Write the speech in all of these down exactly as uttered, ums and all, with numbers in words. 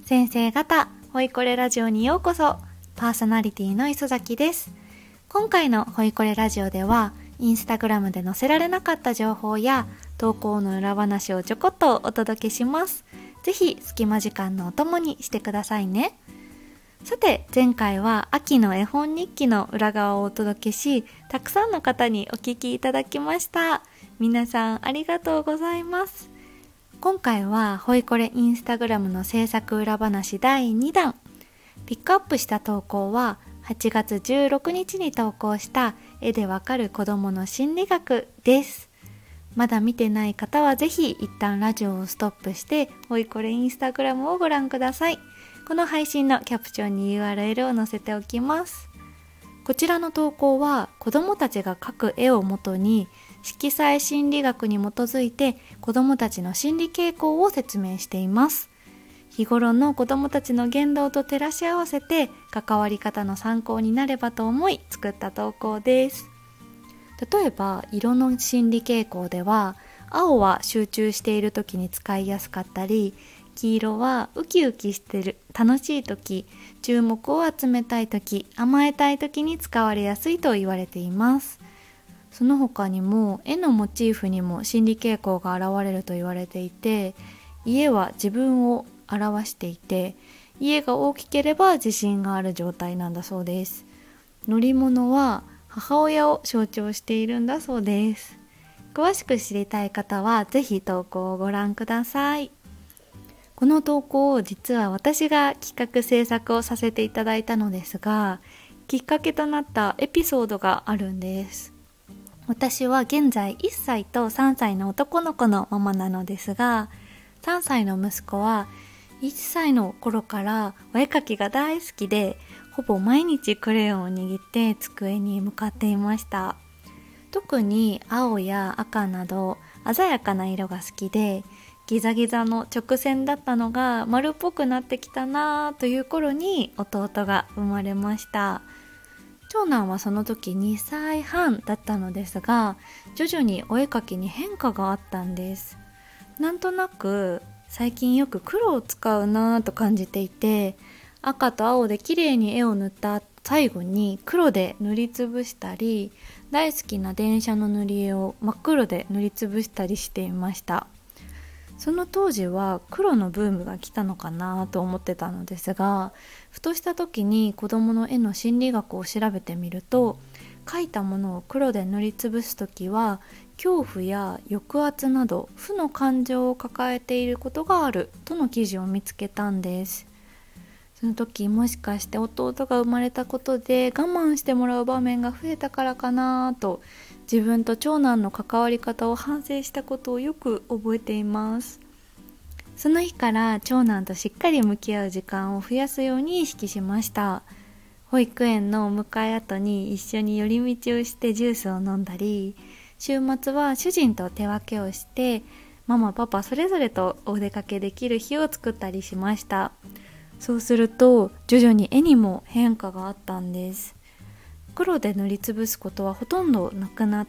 先生方ホイコレラジオにようこそ。パーソナリティの磯崎です。今回のホイコレラジオではインスタグラムで載せられなかった情報や投稿の裏話をちょこっとお届けします。ぜひ隙間時間のお供にしてくださいね。さて、前回は秋の絵本日記の裏側をお届けし、たくさんの方にお聞きいただきました。皆さんありがとうございます。今回はホイコレインスタグラムの制作裏話だいにだん。ピックアップした投稿ははちがつじゅうろくにちに投稿した絵でわかる子どもの心理学です。まだ見てない方はぜひ一旦ラジオをストップしてホイコレインスタグラムをご覧ください。この配信のキャプションに ユーアールエル を載せておきます。こちらの投稿は子どもたちが描く絵をもとに色彩心理学に基づいて子どもたちの心理傾向を説明しています。日頃の子どもたちの言動と照らし合わせて関わり方の参考になればと思い作った投稿です。例えば色の心理傾向では、青は集中している時に使いやすかったり、黄色はウキウキしてる楽しい時、注目を集めたい時、甘えたい時に使われやすいと言われています。その他にも絵のモチーフにも心理傾向が現れると言われていて、家は自分を表していて、家が大きければ自信がある状態なんだそうです。乗り物は母親を象徴しているんだそうです。詳しく知りたい方はぜひ投稿をご覧ください。この投稿を実は私が企画制作をさせていただいたのですが、きっかけとなったエピソードがあるんです。私は現在いっさいとさんさいの男の子のママなのですが、さんさいの息子はいっさいの頃からお絵描きが大好きで、ほぼ毎日クレヨンを握って机に向かっていました。特に青や赤など鮮やかな色が好きで、ギザギザの直線だったのが丸っぽくなってきたなという頃に弟が生まれました。長男はその時にさいはんだったのですが、徐々にお絵描きに変化があったんです。なんとなく最近よく黒を使うなと感じていて、赤と青で綺麗に絵を塗った最後に黒で塗りつぶしたり、大好きな電車の塗り絵を真っ黒で塗りつぶしたりしていました。その当時は黒のブームが来たのかなと思ってたのですが、ふとした時に子どもの絵の心理学を調べてみると、描いたものを黒で塗りつぶす時は恐怖や抑圧など負の感情を抱えていることがあるとの記事を見つけたんです。その時もしかして弟が生まれたことで我慢してもらう場面が増えたからかなと、自分と長男の関わり方を反省したことをよく覚えています。その日から長男としっかり向き合う時間を増やすように意識しました。保育園のお迎え後に一緒に寄り道をしてジュースを飲んだり、週末は主人と手分けをしてママパパそれぞれとお出かけできる日を作ったりしました。そうすると徐々に絵にも変化があったんです。黒で塗りつぶすことはほとんどなくなって、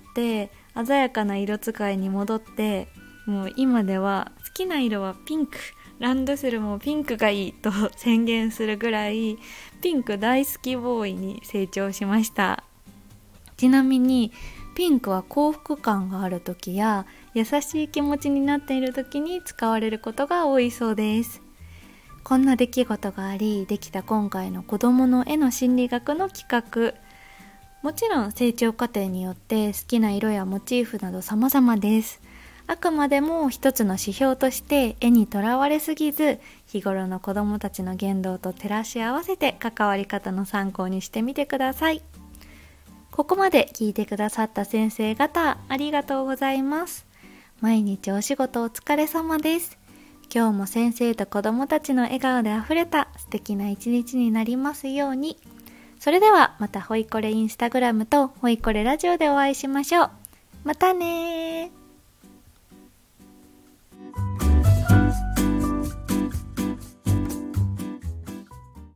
鮮やかな色使いに戻って、もう今では好きな色はピンク、ランドセルもピンクがいいと宣言するぐらいピンク大好きボーイに成長しました。ちなみにピンクは幸福感がある時や優しい気持ちになっている時に使われることが多いそうです。こんな出来事がありできた今回の子どもの絵の心理学の企画。もちろん成長過程によって好きな色やモチーフなど様々です。あくまでも一つの指標として絵にとらわれすぎず、日頃の子どもたちの言動と照らし合わせて関わり方の参考にしてみてください。ここまで聞いてくださった先生方、ありがとうございます。毎日お仕事お疲れ様です。今日も先生と子どもたちの笑顔であふれた素敵な一日になりますように。それではまたホイコレインスタグラムとホイコレラジオでお会いしましょう。またねー。